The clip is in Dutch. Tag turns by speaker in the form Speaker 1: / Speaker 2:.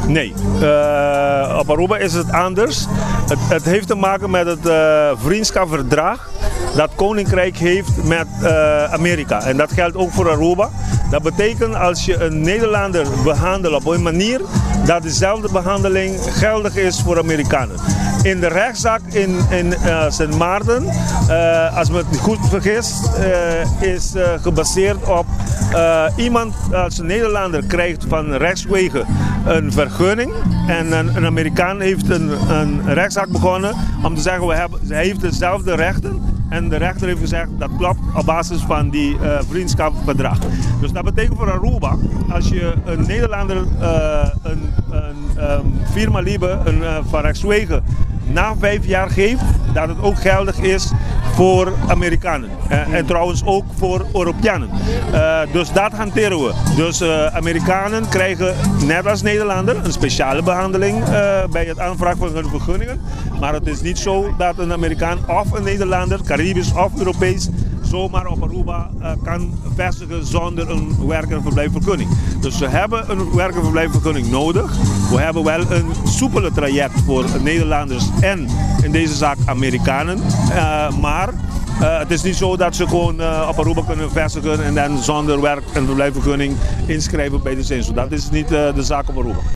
Speaker 1: Nee, op Aruba is het anders. Het heeft te maken met het vriendschapsverdrag dat Koninkrijk heeft met Amerika. En dat geldt ook voor Aruba. Dat betekent als je een Nederlander behandelt op een manier dat dezelfde behandeling geldig is voor Amerikanen. In de rechtszaak in Sint Maarten, als me het goed vergis, is gebaseerd op iemand als een Nederlander krijgt van rechtswege een vergunning en een Amerikaan heeft een rechtszaak begonnen om te zeggen hij heeft dezelfde rechten. En de rechter heeft gezegd dat klopt op basis van die vriendschapsverdrag. Dus dat betekent voor Aruba, als je een Nederlander een firma liebe van rechtswege na 5 jaar geeft, dat het ook geldig is voor Amerikanen. En trouwens ook voor Europeanen. Dus dat hanteren we. Dus Amerikanen krijgen net als Nederlander een speciale behandeling bij het aanvragen van hun vergunningen. Maar het is niet zo dat een Amerikaan of een Nederlander, Caribisch of Europees, zomaar op Aruba kan vestigen zonder een werk- en verblijfvergunning. Dus we hebben een werk- en verblijfvergunning nodig. We hebben wel een soepele traject voor Nederlanders en in deze zaak Amerikanen. Maar het is niet zo dat ze gewoon op Aruba kunnen vestigen en dan zonder werk- en verblijfvergunning inschrijven bij de census. Dat is niet de zaak op Aruba.